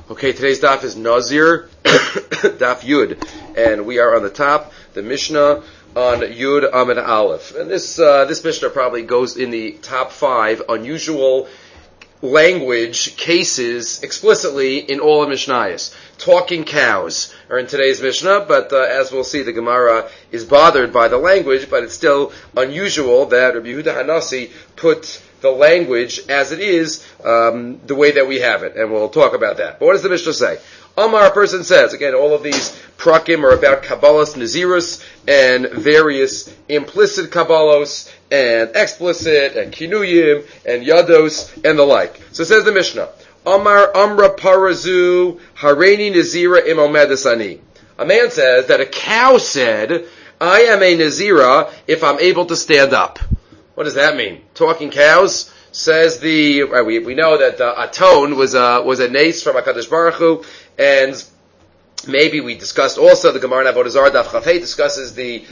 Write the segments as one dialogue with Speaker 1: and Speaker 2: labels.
Speaker 1: Okay, today's daf is Nazir, daf Yud, and we are on the top, the Mishnah on Yud Amid Aleph. And this Mishnah probably goes in the top 5 unusual language cases explicitly in all of Mishnayos. Talking cows are in today's Mishnah, but as we'll see, the Gemara is bothered by the language, but it's still unusual that Rabbi Yehuda Hanasi put the language as it is, the way that we have it, and we'll talk about that. But what does the Mishnah say? Amar, a person says, again, all of these prakim are about Kabbalas Nazirus and various implicit Kabbalos and explicit and Kinuyim and Yados and the like. So says the Mishnah, Amar Amra Parazu Hareini Nazira Imomedasani. A man says that a cow said, I am a Nazira if I'm able to stand up. What does that mean? Talking cows? Says we know that Aton was a nace from HaKadosh Baruch Hu, and maybe we discussed also the Gemara in Avodah Zarah Daf Chafei discusses the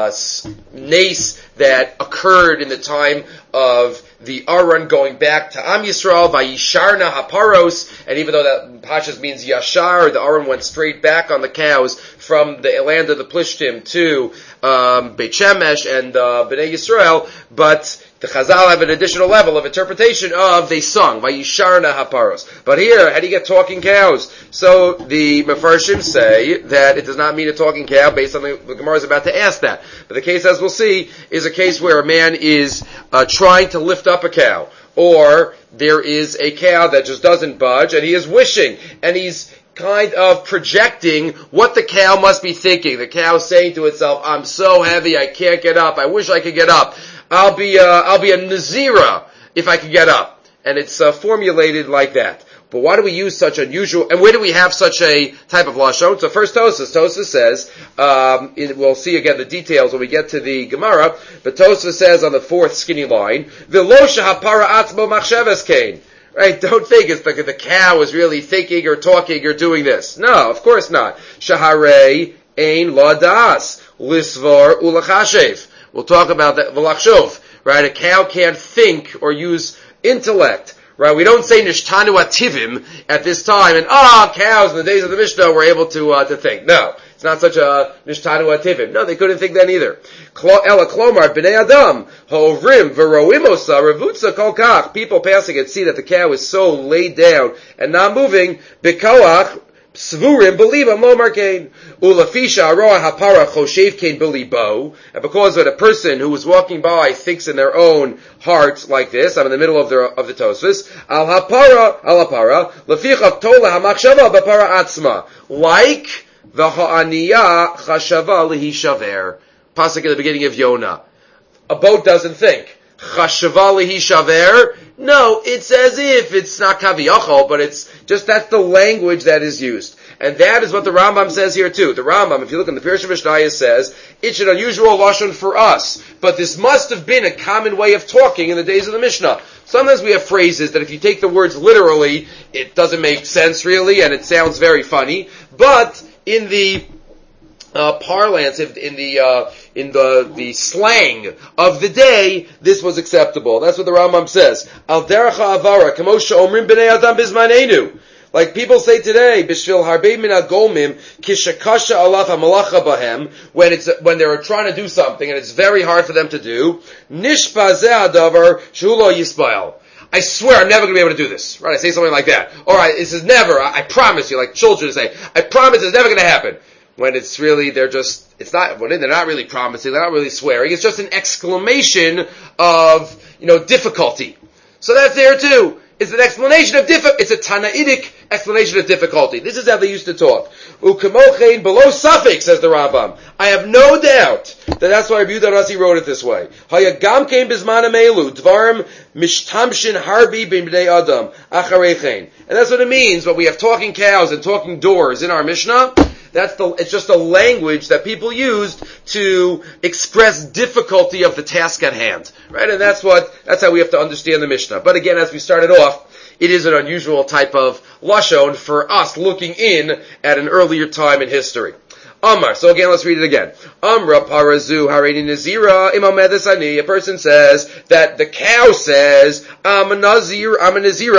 Speaker 1: nace that occurred in the time of the Aron going back to Am Yisrael, Vayisharna Haparos, and even though that Pashas means Yashar, the Aron went straight back on the cows from the land of the Plishtim to Beit Shemesh and Bnei Yisrael, but the Chazal have an additional level of interpretation of they sung, Vayisharna Haparos. But here, how do you get talking cows? So the Mefarshim say that it does not mean a talking cow based on the Gemara is about to ask that. But the case, as we'll see, is a case where a man is trying to lift up a cow, or there is a cow that just doesn't budge, and he is wishing, and he's kind of projecting what the cow must be thinking. The cow saying to itself, I'm so heavy, I can't get up, I wish I could get up. I'll be a Nazira if I could get up. And it's formulated like that. But why do we use such unusual, and where do we have such a type of lashon? So first Tosfos says, we'll see again the details when we get to the Gemara, but Tosfos says on the 4th skinny line, V'lo shehapara atzmo machshavas kain. Right? Don't think it's the cow is really thinking or talking or doing this. No, of course not. Shaharei ein la das, lisvar ulachashev. We'll talk about that, v'lachshov. Right? A cow can't think or use intellect. Right, we don't say nishtanu ativim at this time, and cows in the days of the Mishnah were able to think. No, it's not such a nishtanu ativim. No, they couldn't think then either. Ela klomar b'nei adam hovrim v'roimosa revutza kol kach. People passing and see that the cow is so laid down and not moving. B'koach Svurim belibam lo markein ulafisha aroa hapara choshev kein belibo, and because when a person who is walking by thinks in their own heart like this, I'm in the middle of the Tosfos, al hapara lefichav tola hamachshava b'para atzma, like the ha'aniya chashava lehishaver. Pasuk at the beginning of Yonah. A boat doesn't think. Chashava lehishaver. No, it's as if it's not kaviyachol, but it's just that's the language that is used. And that is what the Rambam says here too. The Rambam, if you look in the Pirush Mishnayos, says, it's an unusual lashon for us, but this must have been a common way of talking in the days of the Mishnah. Sometimes we have phrases that if you take the words literally, it doesn't make sense really, and it sounds very funny, but in the parlance, in the slang of the day, this was acceptable. That's what the Rambam says. Al deracha avara, kamosha omrim b'nei adam bizmanenu. Like people say today, b'shvil harbei min agolmim kishakasha alaf hamalacha bahem, when they're trying to do something and it's very hard for them to do. Nishpazeh adavar shulo yisbael. I swear I'm never going to be able to do this. Right? I say something like that. Or this is never, I promise you, like children say, I promise it's never going to happen. When it's really, they're not really promising, they're not really swearing, it's just an exclamation of, difficulty. So that's there too. It's an explanation of it's a Tanaitic explanation of difficulty. This is how they used to talk. Ukemochein below suffix, says the Rambam. I have no doubt that that's why Rabbi Yehuda Hanasi wrote it this way. Hayagam kein bizmanam elu, dvarim mishtamshin harbi b'nei adam, acharechein. And that's what it means, but we have talking cows and talking doors in our Mishnah. It's just a language that people used to express difficulty of the task at hand. Right? And that's how we have to understand the Mishnah. But again, as we started off, it is an unusual type of lashon for us looking in at an earlier time in history. Amar. So again, let's read it again. Amra parazu hareini nazira imamedesani. A person says that the cow says, I'm a nazira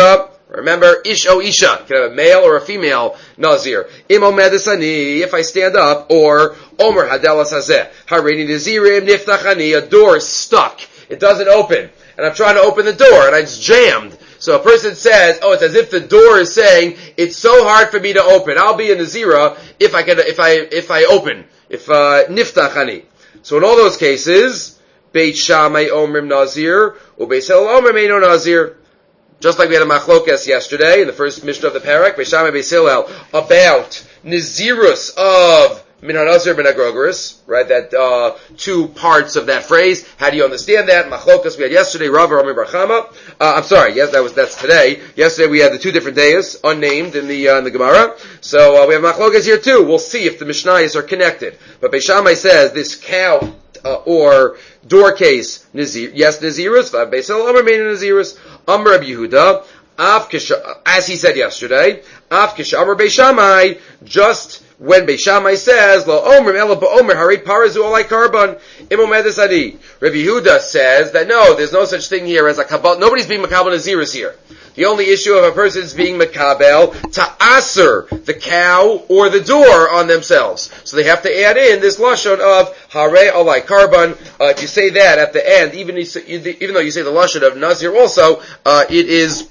Speaker 1: Remember, ish o isha. You can have a male or a female nazir. Im omedes ani, if I stand up, or omer hadelas hazeh. Harini nazirim niftachani, a door is stuck. It doesn't open. And I'm trying to open the door, and it's jammed. So a person says, it's as if the door is saying, it's so hard for me to open. I'll be a nazira if I open. Niftachani. So in all those cases, Beit Shammai omrim nazir, uBeit Hillel omrim eino nazir. Just like we had a machlokes yesterday in the first Mishnah of the parak, Beit Shammai, Beit Hillel, about nazirus of min hanazir min hagrogeris, right? That two parts of that phrase. How do you understand that? Machlokes we had yesterday, Rav Rami Bar Chama. I'm sorry, yes, that's today. Yesterday we had the two different days, unnamed in the Gemara. So we have machlokes here too. We'll see if the Mishnayos are connected. But Beit Shammai says this cow or door case, nazir, yes, nazirus. Beit Hillel Amar Meinu nazirus. Amar Rabbi Yehuda. As he said yesterday, Av Kisha Amar Beit Shammai, just when Beit Shammai says, Lo Omer Ela Ba'omer Hari Parazu Olai Karban Imomedes Adi. Rabbi Yehuda says that no, there's no such thing here as a kabal. Nobody's being makabel naziris here. The only issue of a person is being makabel to aser the cow or the door on themselves. So they have to add in this lashon of Hare Olai Karban. If you say that at the end, even though you say the lashon of nazir also, it is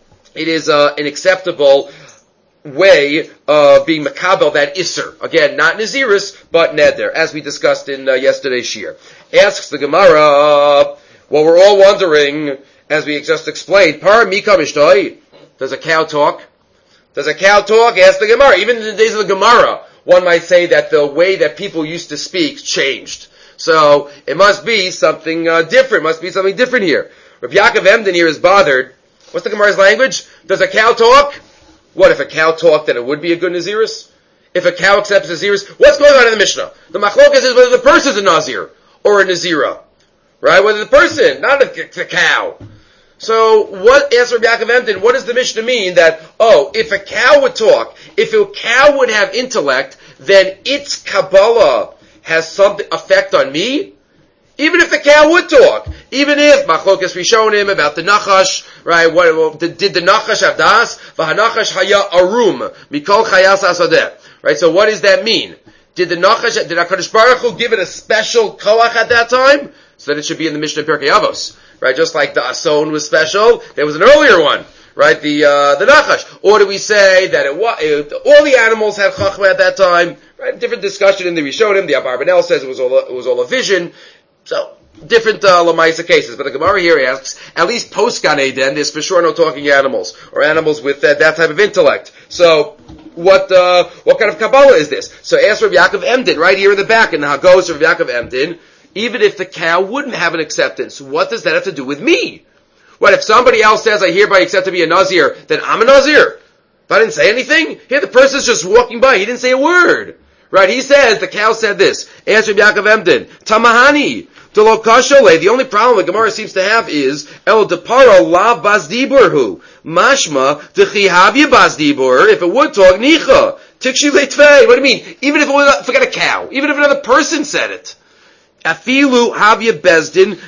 Speaker 1: an acceptable way of being makabel that isser. Again, not naziris, but neder, as we discussed in yesterday's shir. Asks the Gemara, well, we're all wondering, as we just explained, par mika mishtoi, does a cow talk? Does a cow talk? Ask the Gemara. Even in the days of the Gemara, one might say that the way that people used to speak changed. So, it must be something different, must be something different here. Rabbi Yaakov Emden here is bothered. What's the Gemara's language? Does a cow talk? What, if a cow talked, then it would be a good Naziris? If a cow accepts Naziris, what's going on in the Mishnah? The machlokas is whether the person's a Nazir or a Nazira. Right? Whether the person, not the cow. So, what, asked Rabbi Yaakov Emden, what does the Mishnah mean that, if a cow would talk, if a cow would have intellect, then its Kabbalah has some effect on me? Even if the cow would talk, even if Machlokas we shown him about the Nachash, right? Did the Nachash have das? V'hanachash haya arum mikol chayas asadeh. Right? So what does that mean? Did HaKadosh Baruch Hu give it a special koach at that time? So that it should be in the Mishnah Pirkei Avos, right? Just like the Ason was special, there was an earlier one, right? The Nachash. Or do we say that all the animals had chachma at that time? Right? Different discussion in the Rishonim. The Abarbanel says it was all a vision. So, different Lamaisa cases, but the Gemara here asks, at least post Gan Eden, there's for sure no talking animals, or animals with that type of intellect. So, what kind of Kabbalah is this? So ask Rabbi Yaakov Emden, right here in the back, in the Hagos of Rabbi Yaakov Emden, even if the cow wouldn't have an acceptance, what does that have to do with me? What, if somebody else says, I hereby accept to be a Nazir, then I'm a Nazir? If I didn't say anything? Here the person's just walking by, he didn't say a word. Right, he says, the cow said this. Answer Yaakov Emden. Tamahani. The only problem the Gemara seems to have is El Depara La Bazdiburhu. Mashma Dechihavya Bazdibur. If it would talk, Nicha. Tikshi Leitvei. What do you mean? Even if it was, forget a cow. Even if another person said it. Afilu Havya Bezdin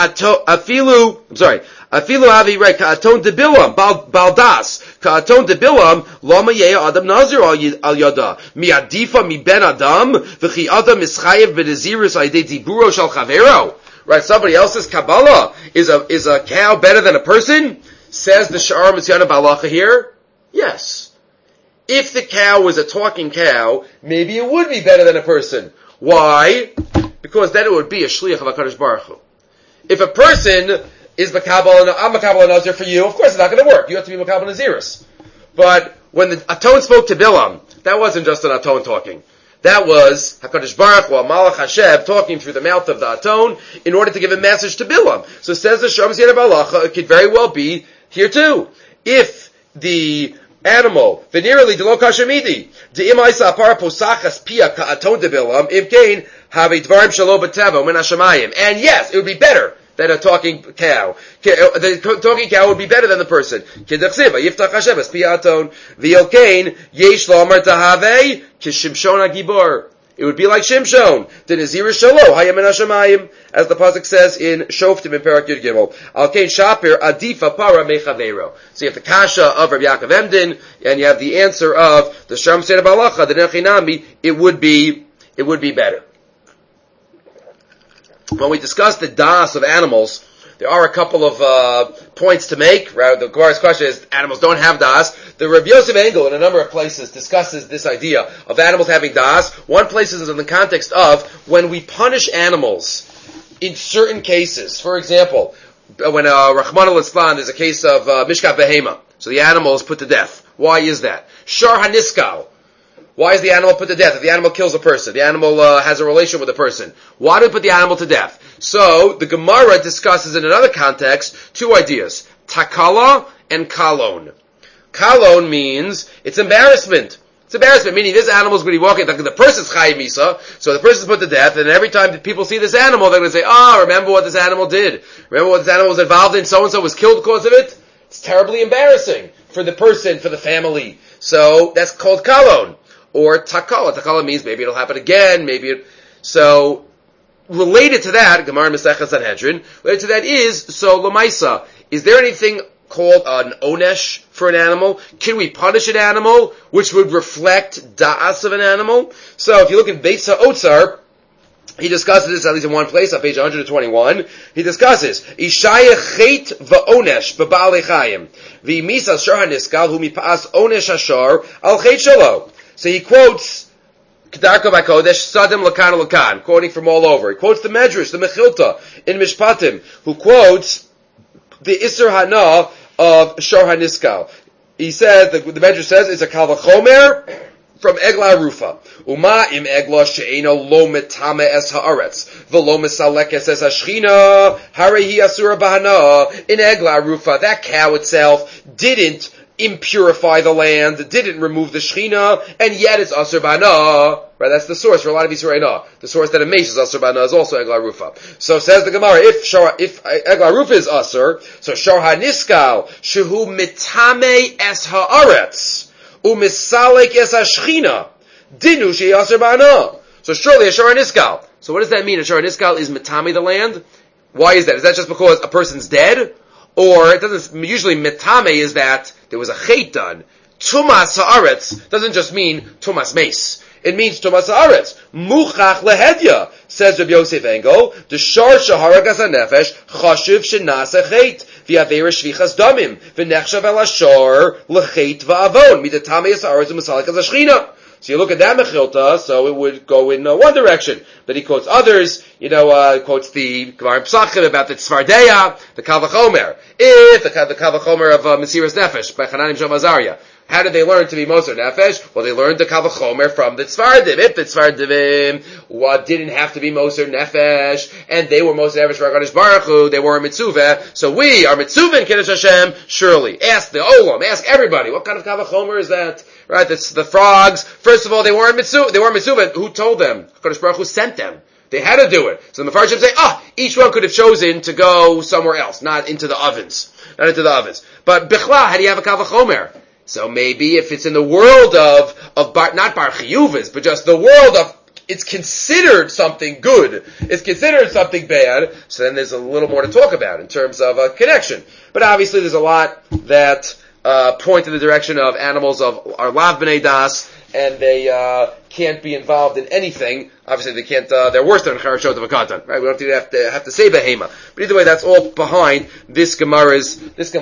Speaker 1: Afilu Havi right Ka'aton Debilam Baldas Ka'aton Debilam Lama Yeya Adam Nazir al Yada Miadifa mi Ben Adam V'chi Adam Ischayev B'Nazirus Aydei Diburo Shal Chavero. Right, somebody else's Kabbalah is a cow better than a person? Says the Sha'ar Mitzvah Balacha here. Yes. If the cow was a talking cow, maybe it would be better than a person. Why? Because then it would be a shliach of HaKadosh Baruch Hu. If a person is Makabal, I'm Makabal Nazir for you, of course it's not going to work. You have to be Makabal Naziris. But when the Aton spoke to Bilam, that wasn't just an Aton talking. That was HaKadosh Baruch Hu, Malach Hashem, talking through the mouth of the Aton in order to give a message to Bilam. So says the Shom Ziyad Balacha, it could very well be here too. If the animal, venerally de lo kashamidi, de imaisa apara posachas pia ka'aton de bilam, if gain, have a dvarim shalo b'teva min hashamayim. And yes, it would be better than a talking cow. The talking cow would be better than the person. Kedachsiva, yiftach Hashem es pia aton, v'yil kain, yesh lo amar tahave, kishimshon ha'gibor. It would be like Shimshon, the Nazir Shalo, Hayam and Hashemayim, as the pasuk says in Shoftim in Parak Yud Gimel. Al-Kain Shapir, Adifa Para Mechavero. So you have the Kasha of Rabbi Yaakov Emden, and you have the answer of the Sham Seder Balacha, the Nechinami, it would be better. When we discuss the das of animals, there are a couple of points to make. Right? The Gemara's question is, animals don't have das. The Rav Yosef Engel, in a number of places, discusses this idea of animals having das. One place is in the context of when we punish animals in certain cases. For example, when Rahman al-Islam, there's a case of Mishkat Behema. So the animal is put to death. Why is that? Shar Haniskal. Why is the animal put to death? If the animal kills a person, the animal has a relation with a person. Why do we put the animal to death? So, the Gemara discusses in another context two ideas. Takala and kalon. Kalon means it's embarrassment. It's embarrassment, meaning this animal is going to be walking, the person's Chayim Misa, so the person's put to death, and every time people see this animal, they're going to say, remember what this animal did. Remember what this animal was involved in, so-and-so was killed because of it? It's terribly embarrassing for the person, for the family. So, that's called kalon. Or takala. Takala means maybe it'll happen again, so, related to that, Gemara Masechah Sanhedrin, related to that is, so Lamaisa, is there anything called an onesh for an animal? Can we punish an animal, which would reflect da'as of an animal? So, if you look at Beis HaOtzar, he discusses this at least in one place, on page 121. He discusses, Ishaya chet va'onesh b'ba'alei chayim, v'imisa shar haniskal hu mipa'as onesh hashar al chet shalo. So he quotes Kedarko B'Kodesh, Sadim Lakan Lakan, quoting from all over. He quotes the Medrash, the Mechilta, in Mishpatim, who quotes the Isser Hana of Shor HaNiskal. He says, the Medrash says, it's a Kal V'chomer from Egla Rufa. Uma im Egla she'eno lo metame es ha'aretz, v'lo mesalekes es ha'shchina, harehi asura b'hana. In Egla Rufa, that cow itself didn't impurify the land, didn't remove the shechina, and yet it's asur b'hana. Right, that's the source for a lot of Yisrael. The source that a mace is asur b'hana is also Egla Rufa. So says the Gemara, if Egla Rufa is asur, so Shor HaNiskal, shehu mitame es ha'aretz, u'misalek es ha'shchina, dinu shehi asur b'hana. So surely a Shor HaNiskal. So what does that mean? A Shor HaNiskal is mitame the land? Why is that? Is that just because a person's dead? Or it doesn't, usually mitame is that there was a chait done. Tumas ha'aretz doesn't just mean tumas mace. It means tumas ha'aretz. Muchach lehedya, says Rabbi Yosef Engel, the shar shaharagas ha'nefesh, chashiv shenasa chait, v'yaveira shvichas damim, v'nechshav el hashar, lechait v'avon, midatame ha'aretz u'masalik ha'shchina. So you look at that Mechilta, so it would go in one direction. But he quotes others, quotes the Gemara Psachim about the Tzvardeya, the Kal V'chomer. If the Kal V'chomer of Mesiras Nefesh, by Chananim Shom Azaria. How did they learn to be Moser Nefesh? Well, they learned the Kal V'chomer from the Tzvardim. If the Tzvardim didn't have to be Moser Nefesh, and they were Moser Nefesh for HaKadosh Baruch Hu, they were a Mitzuvah, so we are Mitzuvah in Kiddush Hashem, surely. Ask the Olam, ask everybody, what kind of Kal V'chomer is that? Right, that's the frogs. First of all, they weren't Mitzuvah. Who told them? HaKadosh Baruch Hu sent them. They had to do it. So the Mefarshim say, each one could have chosen to go somewhere else, not into the ovens. But Bichlal, how do you have a Kal V'chomer? So maybe if it's in the world of not Bar Chiyuvas, but just the world of, it's considered something good, it's considered something bad, so then there's a little more to talk about in terms of a connection. But obviously there's a lot that point in the direction of animals of our Lav B'nai Das, and they can't be involved in anything. Obviously they can't, they're worse than Charashot of Akatan, right? We don't have to say Behema. But either way, that's all behind this Gemara's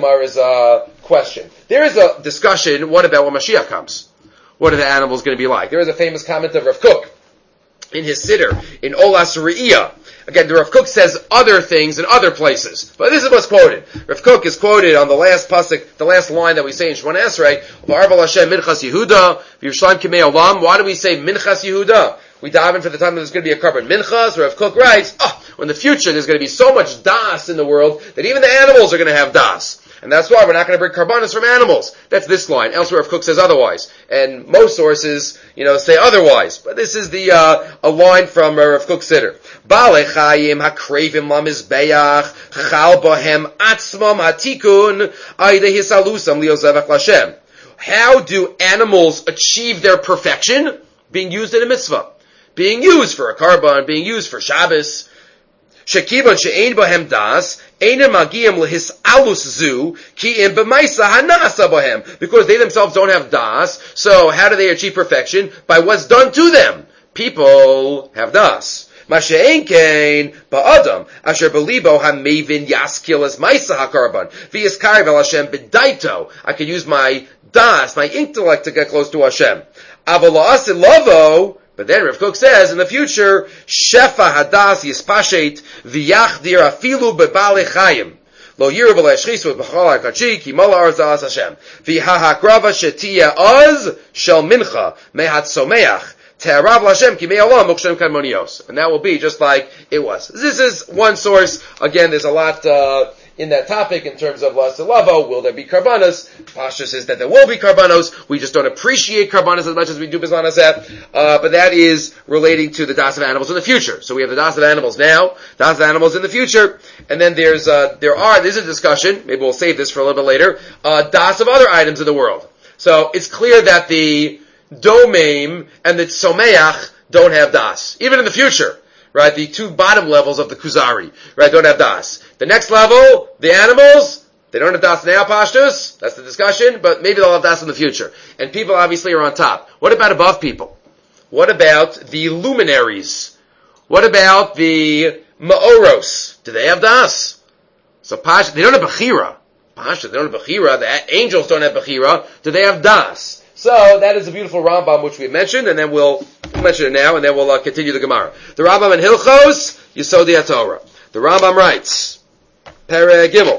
Speaker 1: question. There is a discussion, what about when Mashiach comes? What are the animals going to be like? There is a famous comment of Rav Kook in his Siddur, in Olas Re'iyah. Again, the Rav Kook says other things in other places, but this is what's quoted. Rav Kook is quoted on the last pasuk, the last line that we say in Shemona Esrei, V'arval Hashem Minchas Yehuda, V'Yerushalayim Kimei Olam. Why do we say Minchas Yehuda? We dive in for the time that there's going to be a carbon minchas. Rav Kook writes, in the future there's going to be so much das in the world that even the animals are going to have das. And that's why we're not going to bring karbanos from animals. That's this line. Elsewhere, Rav Kook says otherwise. And most sources, say otherwise. But this is a line from Rav Kook's Siddur. Ba'alei chayim hakrevim lamizbeach chal bohem atzmam hatikun aydeh hisalusam liozevach lashem. How do animals achieve their perfection? Being used in a mitzvah. being used for a karban, being used for Shabbos. Shekibon she'ein bohem das, einem magiyim lehisalus zu, ki im b'maisa hanasa bohem. Because they themselves don't have das, so how do they achieve perfection? By what's done to them. People have das. Mashe'ein kein ba'adam, asher belibo ha-mevin yaskil as maisa ha-karban, v'yiskari vel Hashem b'daito. I can use my das, my intellect to get close to Hashem. Avala'asin lavo, but then Rav Kook says, in the future, Shefa hadas yispashet v'yachdir afilu bebale chayim. Lo yiru v'le'eshchisu b'chol ha'kachi ki mola arzas Hashem. V'hahakrava shetiya oz shel mincha mehat someach te'arav l'Hashem ki me'olam mukshem kadmonios. And that will be just like it was. This is one source. Again, there's a lot in that topic in terms of Lasa Lavo. Will there be karbanos? Pasha says that there will be karbanos. We just don't appreciate karbanos as much as we do Bizlan Hazeh. But that is relating to the das of animals in the future. So we have the das of animals now, das of animals in the future, and then there's a discussion, maybe we'll save this for a little bit later, das of other items in the world. So it's clear that the domain and the tsomeach don't have das. Even in the future. Right, the two bottom levels of the Kuzari, right, don't have das. The next level, the animals, they don't have das now, Pashtus. That's the discussion, but maybe they'll have das in the future. And people obviously are on top. What about above people? What about the luminaries? What about the Ma'oros? Do they have das? So Pashtus, they don't have Bechira. Pashtus, they don't have Bechira. The angels don't have Bechira. Do they have das? So that is a beautiful Rambam which we mentioned, and then we'll mention it now, and then we'll continue the Gemara. The Rambam in Hilchos Yesodei HaTorah. The Rambam writes, Perek Gimel,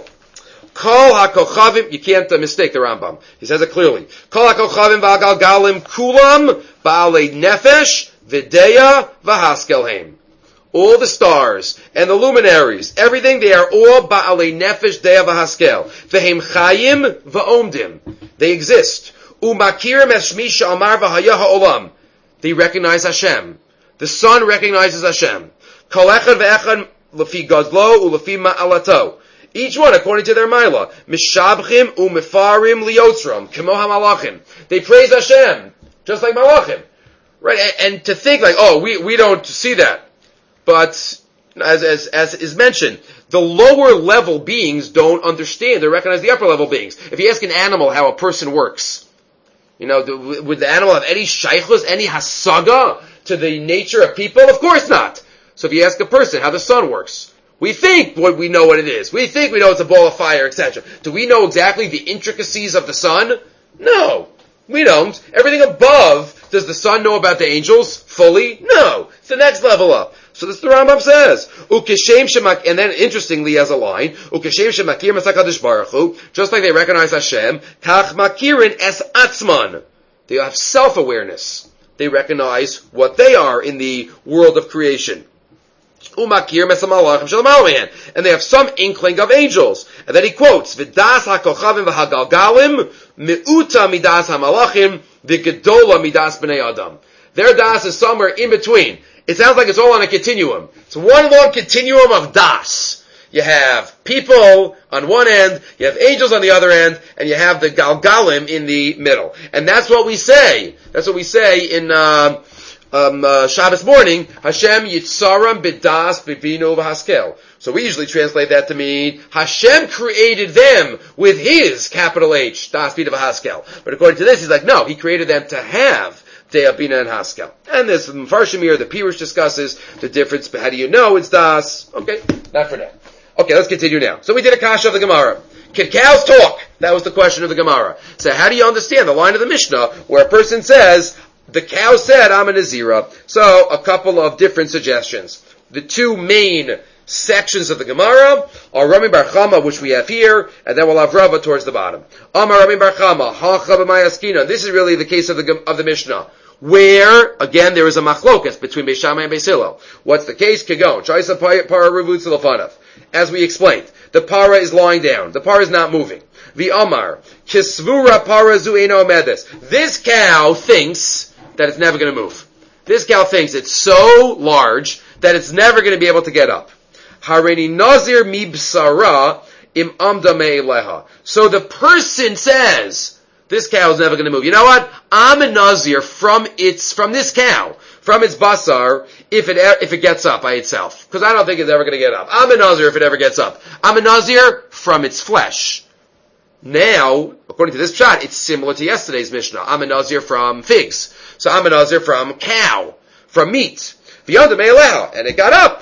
Speaker 1: Kol HaKochavim. You can't mistake the Rambam. He says it clearly. Kol HaKochavim v'Agalgalim Kulam Ba'alei Nefesh V'Deya V'Haskelheim. All the stars and the luminaries, everything, they are all Ba'alei Nefesh Deya V'Haskel. V'Hem Chayim V'Omdim. They exist. Umakirim Eshmisha Amar V'Haya Ha'olam. They recognize Hashem. The sun recognizes Hashem. Kol echad ve'echad lefi gazlo ulefi ma'alato. Each one according to their ma'ala. Mishabchim u'mefarim liyotzram. Kemo ha'malachim. They praise Hashem, just like malachim. Right? And to think like, oh, we don't see that. But, as is mentioned, the lower level beings don't understand. They recognize the upper level beings. If you ask an animal how a person works, would the animal have any shaychus, any hasaga to the nature of people? Of course not. So if you ask a person how the sun works, we think we know what it is. We think we know it's a ball of fire, etc. Do we know exactly the intricacies of the sun? No, we don't. Everything above, does the sun know about the angels fully? No. It's the next level up. So this is the Rambam says. And then interestingly as a line, just like they recognize Hashem, kach makirin es atzman. They have self-awareness. They recognize what they are in the world of creation. And they have some inkling of angels. And then he quotes, V'das ha'kochavim v'hagalgalim, mi'uta midas ha'malachim, v'gedola midas b'nei adam. Their das is somewhere in between. It sounds like it's all on a continuum. It's one long continuum of das. You have people on one end, you have angels on the other end, and you have the galgalim in the middle. And that's what we say. That's what we say in Shabbos morning, Hashem Yitzaram B'das B'binu V'Haskel. So we usually translate that to mean Hashem created them with His capital H, Das B'inu V'Haskel. But according to this, he's like, no, He created them to have Deya Bina and Haskel. And this Mfarshim here, the Pirush discusses the difference, but how do you know it's Das? Okay, not for now. Okay, let's continue now. So we did a kasha of the Gemara. Can cows talk? That was the question of the Gemara. So how do you understand the line of the Mishnah where a person says, the cow said, I'm a Nazira. So a couple of different suggestions. The two main sections of the Gemara are Rami Bar Chama, which we have here, and then we'll have Rava towards the bottom. Amar Rami Bar Chama, Hacha b'mayaskina. This is really the case of the Mishnah, where, again, there is a machlokas between Beis Shammai and Beis Hillel. What's the case? Kegon. Shaisa para revutz l'fanav. As we explained, the para is lying down. The para is not moving. The Amar, Kisvura para zu eino medes. This cow thinks that it's never going to move. This cow thinks it's so large that it's never going to be able to get up. Hareni nazir mibsara im amda me'eleha. So the person says, this cow is never going to move. You know what? I'm a nazir from this cow from its basar if it gets up by itself. Because I don't think it's ever going to get up. I'm a nazir if it ever gets up. I'm a nazir from its flesh. Now, according to this pshat, it's similar to yesterday's Mishnah. I'm a nazir from figs. So I'm a nazir from cow, from meat. And it got up.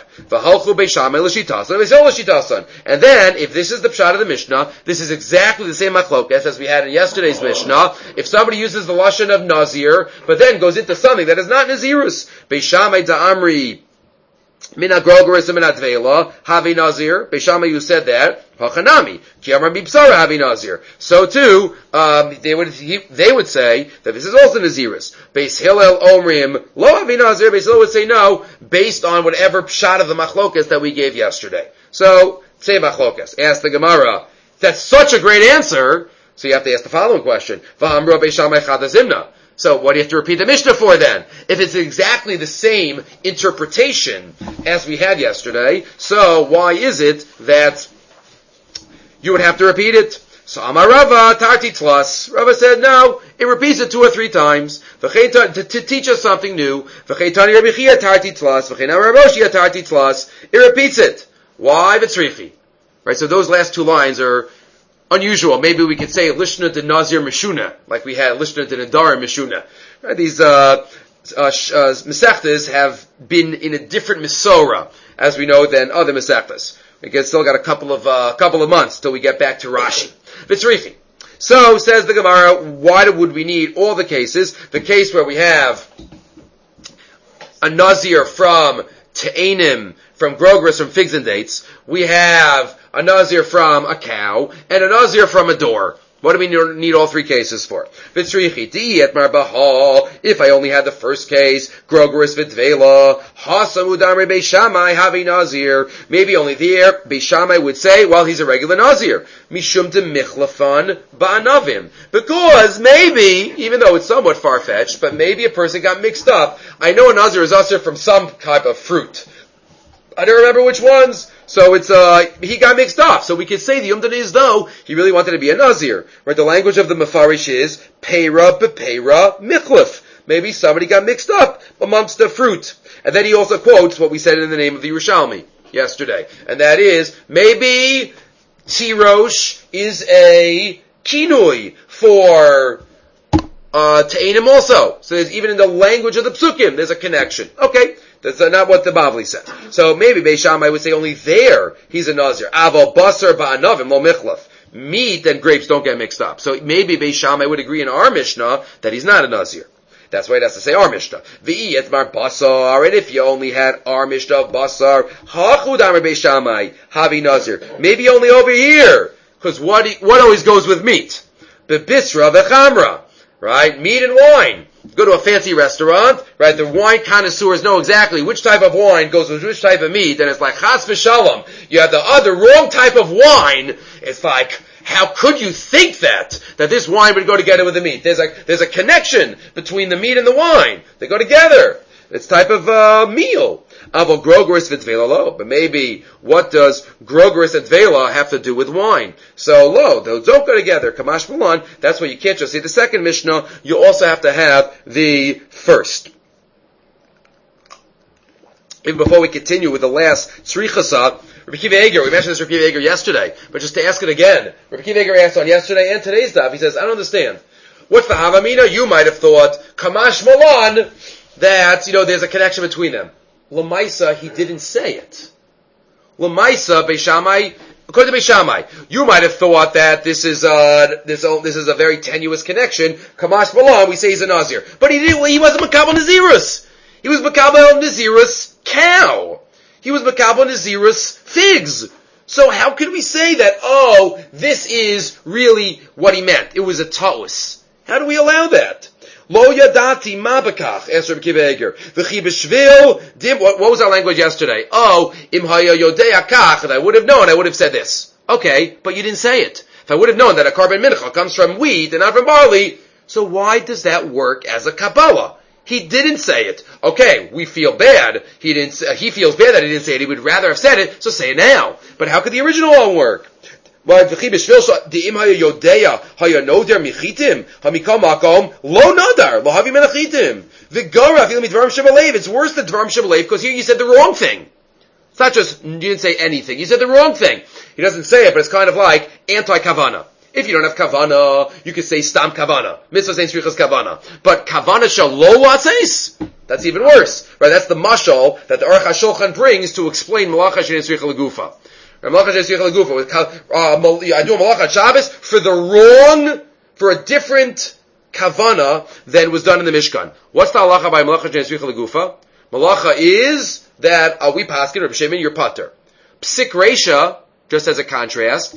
Speaker 1: And then, if this is the pshat of the Mishnah, this is exactly the same machlokas as we had in yesterday's Mishnah. If somebody uses the lashon of nazir, but then goes into something that is not nazirus, Beishamai da'amri mina grogeris and mina dveila havi nazir. Beishamai, you said that. Hachanami ki amar bibsara havi nazir. So too, they would say that this is also nazirus. Beis Hillel omrim lo havi nazir. Beis Hillel would say no, based on whatever pshat of the machlokas that we gave yesterday. So say machlokas. Ask the Gemara. That's such a great answer. So you have to ask the following question. V'amru Beishamai chadazimna. So what do you have to repeat the Mishnah for then? If it's exactly the same interpretation as we had yesterday, so why is it that you would have to repeat it? So Amar Rava, Tarti Tlas. Rava said, no, it repeats it 2 or 3 times to teach us something new. V'cheitani Rabbi Chia Tarti Tlas, v'cheinam Rabbi Oshia Tarti Tlas. It repeats it. Why? V'tzrichi. Right, so those last 2 lines are unusual. Maybe we could say Lishna de Nazir Mishuna, like we had Lishna de Nadar Mishuna. Right? These Masechtas have been in a different Misora, as we know, than other Masechtas. We still got a couple of months till we get back to Rashi. Vitzrichi. So, says the Gemara, why would we need all the cases? The case where we have a Nazir from Te'anim, from Grogris, from figs and dates. We have a Nazir from a cow, and a Nazir from a door. What do we need all 3 cases for? If I only had the first case, Grogris v'dvela, hasamu damri beishamai havi Nazir. Maybe only there, Beishamai would say, well, he's a regular Nazir. Mishum de michlafan ba'anavim. Because maybe, even though it's somewhat far-fetched, but maybe a person got mixed up. I know a Nazir is Nazir from some type of fruit. I don't remember which ones. So it's, he got mixed up. So we could say the Yomdan is though, he really wanted to be a Nazir. Right? The language of the Mefarish is, Peira bepeira michlef. Maybe somebody got mixed up amongst the fruit. And then he also quotes what we said in the name of the Yerushalmi yesterday. And that is, maybe Tirosh is a kinui for Te'anim also. So there's even in the language of the Psukim, there's a connection. Okay. That's not what the Bavli says. So maybe Beis Shammai would say only there he's a Nazir. Aval basar ba'anavim lo michlaf. Meat and grapes don't get mixed up. So maybe Beis Shammai would agree in our Mishnah that he's not a Nazir. That's why it has to say our Mishnah. V'i etmar basar. And if you only had our Mishnah of basar, hachud amar Beis Shammai havi Nazir. Maybe only over here. Because what always goes with meat? Bebisra v'chamra. Right? Meat and wine. Go to a fancy restaurant, right? The wine connoisseurs know exactly which type of wine goes with which type of meat, and it's like chas v'shalom. You have the other wrong type of wine. It's like, how could you think that this wine would go together with the meat? There's a connection between the meat and the wine. They go together. It's type of meal. Avo grogeris v'tvela lo. But maybe what does grogeris and tvela have to do with wine? So lo, those don't go together. Kamash Malan. That's why you can't just say the second Mishnah. You also have to have the first. Even before we continue with the last Tzrichasa, Rabbi Kiva Eger, we mentioned this Rabbi Kiva Eger yesterday, but just to ask it again, Rabbi Kiva Eger asked on yesterday and today's daf, he says, I don't understand. What's the Havamina? You might have thought, Kamash Malan, that, there's a connection between them. Lamaisa, he didn't say it. Lamaisa, Beis Shammai, according to Beis Shammai, you might have thought that this is a very tenuous connection. Kamash Malan, we say he's a Nazir. But he wasn't Makabal Nazirus. He was Makabal Nazirus cow. He was Makabal Nazirus figs. So how could we say that, this is really what he meant? It was a ta'us. How do we allow that? Lo yadati mabakach, asked Rabbi Kiva Eger. V'chi b'shvil, what was our language yesterday? Im haya yodea kach, and I would have known, I would have said this. Okay, but you didn't say it. If I would have known that a carbon mincha comes from wheat and not from barley, so why does that work as a Kabbalah? He didn't say it. Okay, we feel bad. He feels bad that he didn't say it. He would rather have said it, so say it now. But how could the original one work? Lo nadar lo havi menachitim The Gora, it's worse than Dvarim Shebelev because here you said the wrong thing. It's not just, you didn't say anything. You said the wrong thing. He doesn't say it, but it's kind of like anti-kavana. If you don't have kavana, you could say stam kavana. Mitzvah saying srichas kavana. But kavana shalo latzeis? That's even worse. Right? That's the mashal that the Aruch HaShulchan brings to explain malacha she'ein sricha legufa. Malacha she'ein sricha legufa. I do a malacha Shabbos for a different kavana than was done in the Mishkan. What's the halacha by malacha she'ein sricha legufa? Malacha is that we paskin Reb Shimon, you're pater. Psik Reisha, just as a contrast,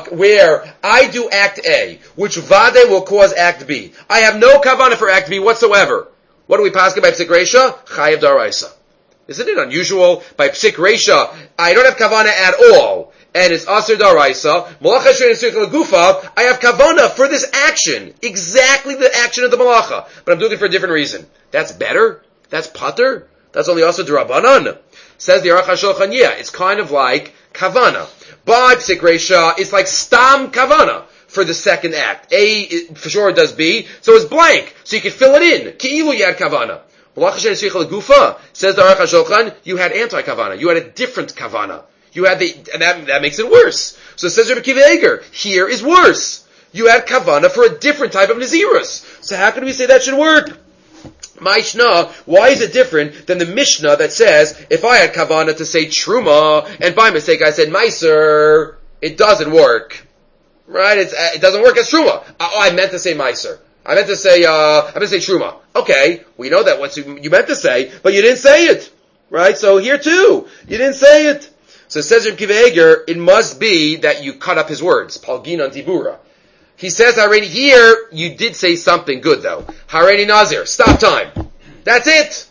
Speaker 1: where I do Act A, which Vade will cause Act B. I have no kavanah for Act B whatsoever. What do we paskin by Psik Reisha? Chayav Daraisa. Isn't it unusual? By Psik Reisha, I don't have kavanah at all, and it's Aser Daraisa. Malacha she'ein sricha legufa, I have kavanah for this action, exactly the action of the malacha, but I'm doing it for a different reason. That's better? That's pater? That's only also D'Rabbanan. Says the Aruch HaShulchan, yeah, it's kind of like kavana. By Psik Reisha, it's like stam kavana for the second act. A, for sure it does B, so it's blank. So you can fill it in. Ki'ilu you had kavana. Malacha she'ein sricha legufa, says the Aruch HaShulchan, you had anti-kavana. You had a different kavana. You had and that makes it worse. So it says Rebbe Akiva Eiger, here is worse. You had kavana for a different type of nazirus. So how can we say that should work? Maishna, why is it different than the Mishnah that says, if I had kavana to say truma, and by mistake I said meiser, it doesn't work. Right? It doesn't work as truma. I meant to say meiser. I meant to say truma. Okay, we know that what you meant to say, but you didn't say it. Right? So here too, you didn't say it. So it says in Akiva Eiger, it must be that you cut up his words. Palgin on Tibura. He says already here, you did say something good though. Hareini Nazir, stop time. That's it.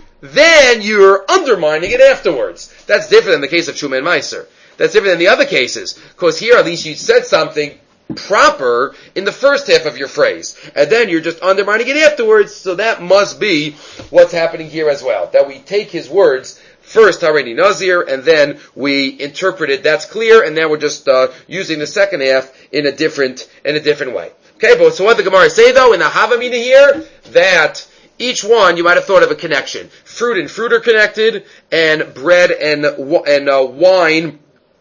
Speaker 1: Then you're undermining it afterwards. That's different than the case of Truma and Meiser. That's different than the other cases. Because here at least you said something proper in the first half of your phrase. And then you're just undermining it afterwards. So that must be what's happening here as well. That we take his words first, Hareini Nazir, and then we interpret it. That's clear, and now we're just using the second half in a different way. Okay, but so what the Gemara say though in the Havamina here, that each one you might have thought of a connection. Fruit and fruit are connected, and bread and wine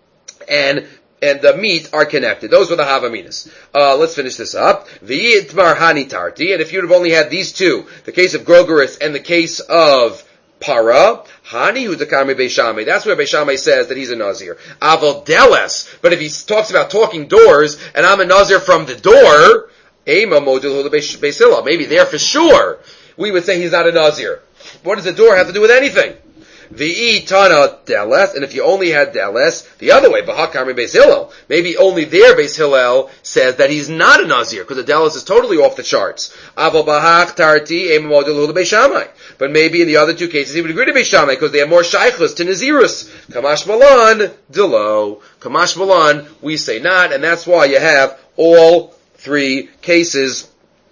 Speaker 1: and the meat are connected. Those were the Havaminas. Let's finish this up. V'yitmar hanitarti, and if you'd have only had these two, the case of Grogeris and the case of Para, Hani Hudakami Beishamai. That's where Beishamai says that he's a Nazir. Aval Deles. But if he talks about talking doors, and I'm a Nazir from the door, Ema Modil Hula Beisila. Maybe there for sure, we would say he's not a Nazir. What does the door have to do with anything? V'i Tana Deles, and if you only had Deles, the other way, Bahakami Beis Hillel. Maybe only there Beis Hillel says that he's not a Nazir, because the Deles is totally off the charts. Aval Bahak Tarti Ema Modil Hula Beishamai. But maybe in the other two cases he would agree to Beishamai because they have more shaykhus to Nazirus. Kamash Malan, Delo. Kamash Malan, we say not, and that's why you have all three cases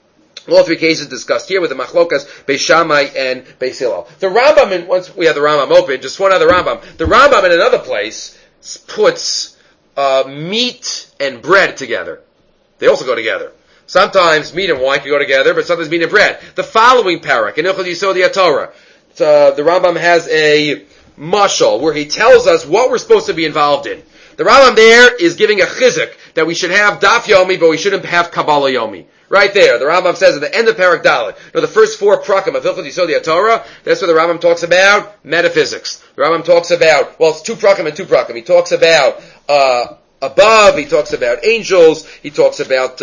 Speaker 1: discussed here with the Machlokas, Beishamai, and Beis Hillel. The Rambam, once we have the Rambam open, just one other Rambam. The Rambam in another place puts meat and bread together. They also go together. Sometimes meat and wine can go together, but sometimes meat and bread. The following parak, in Ilchot Yisod Torah, the Rambam has a mashal where he tells us what we're supposed to be involved in. The Rambam there is giving a chizuk that we should have daf yomi, but we shouldn't have Kabbalah yomi. Right there, the Rambam says at the end of parak Dalet. Now the first four prakim of Ilchot Yisod Torah, that's where the Rambam talks about metaphysics. The Rambam talks about, well, it's two prakim and two prakim. He talks about above, he talks about angels, he talks about,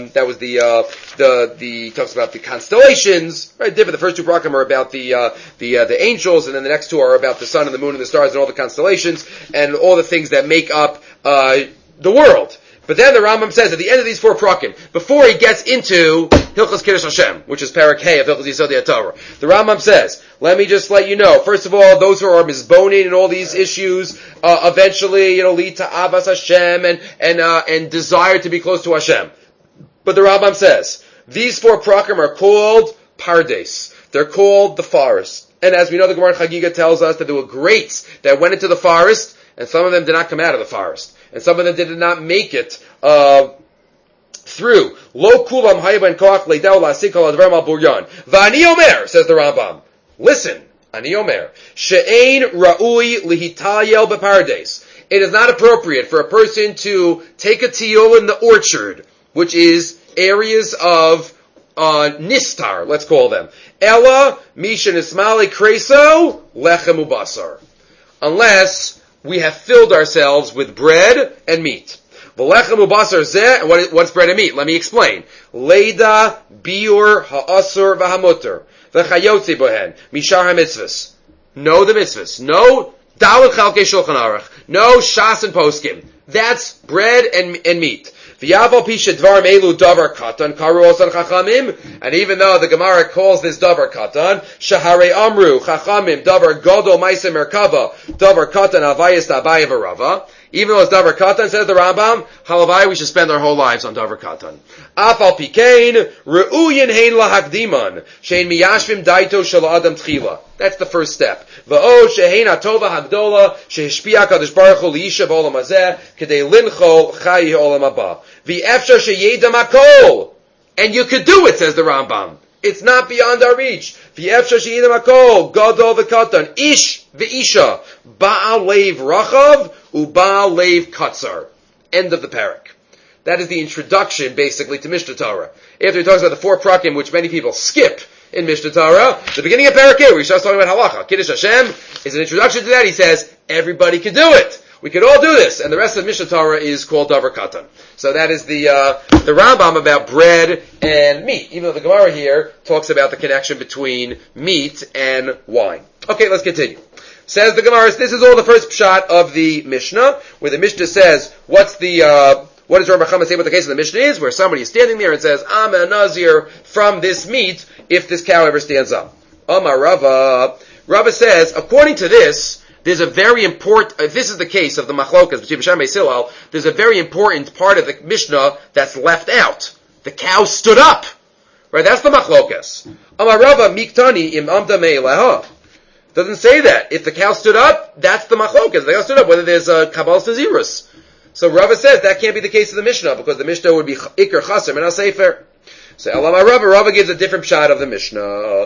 Speaker 1: he talks about the constellations, right? The first two prakim are about the angels, and then the next two are about the sun and the moon and the stars and all the constellations, and all the things that make up, the world. But then the Rambam says at the end of these four prakim, before he gets into Hilchos Kiddush Hashem, which is parak Hey of Hilchos Yisod Torah, the Rambam says, let me just let you know, first of all, those who are mizbonin and all these issues, eventually, lead to Avas Hashem and desire to be close to Hashem. But the Rambam says, these four prakim are called Pardes. They're called the forest. And as we know, the Gemara Chagiga tells us that there were greats that went into the forest, and some of them did not come out of the forest. And some of them did not make it through. Lo kulam hayben koach leidau lasikol advar mal buryan. V'ani omer, says the Rambam. Listen, ani omer, she'ein ra'ui lihitayel bepardes. It is not appropriate for a person to take a tiyul in the orchard, which is areas of nistar, let's call them. Ella misha nismali kreso lechem ubasar. Unless we have filled ourselves with bread and meat. V'lechem ubasar zeh, and what's bread and meat? Let me explain. Leida biur ha'asur v'hamutter v'chayotzi bohen mishar ha'mitzvahs. Know the mitzvahs. Know Dalet Chalkei Shulchan Aruch. No Shas and Poskim. That's bread and meat. V'yaval pisha dvarim elu davar katan karu osan chachamim. And even though the Gemara calls this davar katan, shahare amru chachamim davar godol ma'aseh merkava davar katan avayis tabayev arava. Even though it's davar katan, says the Rambam, halavai we should spend our whole lives on davar katan. Afal pikein reuyin hein lahakdiman shein miyashvim daito shel adam tchila. That's the first step. V'o shehein atova hagdola shehishpia kadosh baruch hu liisha b'olam hazeh kedei linchol chayi olam haba. V'efshar sheyedam hakol. And you could do it, says the Rambam. It's not beyond our reach. V'efshar sheyedam hakol gadol v'katan ish v'isha ba'al leiv rachav u'ba'al leiv katzar. End of the parak. That is the introduction, basically, to Mishnah Torah. After he talks about the four prakim, which many people skip in Mishnah Torah, the beginning of Parak where he starts talking about halacha, Kiddush Hashem, is an introduction to that. He says, everybody can do it. We can all do this. And the rest of Mishnah Torah is called Davar Katan. So that is the Rambam about bread and meat, even though the Gemara here talks about the connection between meat and wine. Okay, let's continue. Says the Gemara, this is all the first pshat of the Mishnah, where the Mishnah says, what does Rabbi Chama say what the case of the Mishnah is, where somebody is standing there and says, I'm a Nazir from this meat, if this cow ever stands up. Amar Rava. Rava says, according to this, there's a very important, if this is the case of the machlokas between Bisham and Hillel, there's a very important part of the Mishnah that's left out. The cow stood up. Right, that's the machlokas. Amar Rava miktani im amda me'eleha. Doesn't say that. If the cow stood up, that's the machlokas. The cow stood up, whether there's a kabbalas nazirus. So Rava says that can't be the case of the Mishnah, because the Mishnah would be ikar chaser and sefer. So Elama Rava gives a different shot of the Mishnah.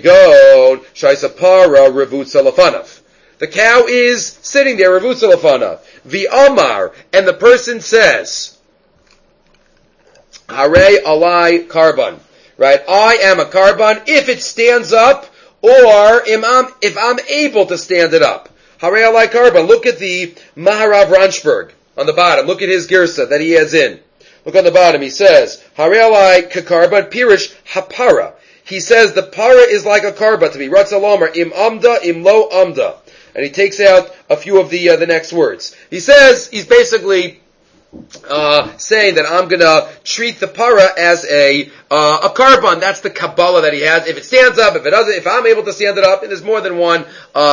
Speaker 1: Kigon shaisapara revutza lefanav. The cow is sitting there, revutza lefanav. V'amar, and the person says, Hare alai karban. Right? I am a karban if it stands up, or if I'm able to stand it up. Hare alai karban. Look at the Maharav Ranchberg. On the bottom, look at his girsa that he adds in. Look on the bottom, he says, Harei kakarba pirish hapara. He says the para is like a karba to me. Ratzalomer im amda im lo amda. And he takes out a few of the next words. He says, he's basically saying that I'm gonna treat the para as a karban. That's the Kabbalah that he has. If it stands up, if it doesn't, if I'm able to stand it up, and there's more than one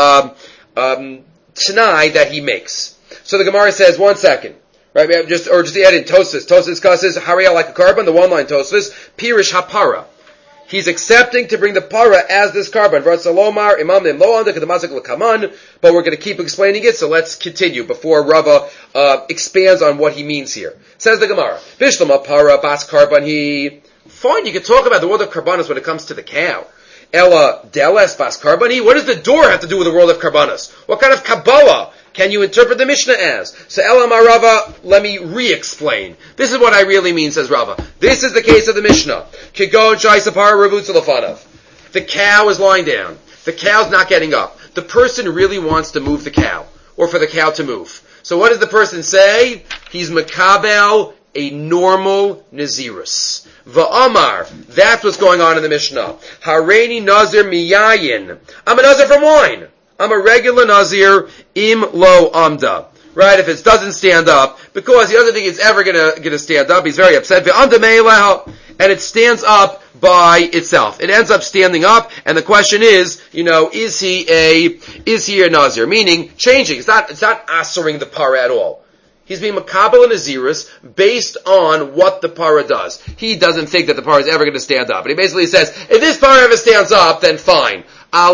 Speaker 1: Tanai that he makes. So the Gemara says, 1 second, right? Just add in Tosfos. Tosfos discusses Harei like a karban, the one line Tosfos, Pirish hapara. He's accepting to bring the para as this karban. V'atzalomar imam nim lo anda k'damazik l'kaman. But we're going to keep explaining it, so let's continue before Rava expands on what he means here. Says the Gemara, Bishlama para bas karban he. Fine, you can talk about the world of karbanos when it comes to the cow. Ella deles bas karbani. What does the door have to do with the world of karbanos? What kind of Kabbalah can you interpret the Mishnah as? So Elamar Rava, let me re-explain. This is what I really mean, says Rava. This is the case of the Mishnah. Kigon shai sapar revutza lefanav. The cow is lying down. The cow's not getting up. The person really wants to move the cow, or for the cow to move. So what does the person say? He's makabel, a normal nazirus. Va'amar, that's what's going on in the Mishnah. Hareini nazir miyayin. I'm a nazir from wine. I'm a regular nazir, im lo amda. Right, if it doesn't stand up, because he doesn't think it's ever gonna stand up, he's very upset. And it stands up by itself. It ends up standing up, and the question is, is he a nazir? Meaning, changing. It's not asering the para at all. He's being makabel and nazirus based on what the para does. He doesn't think that the para is ever going to stand up. And he basically says, if this para ever stands up, then fine.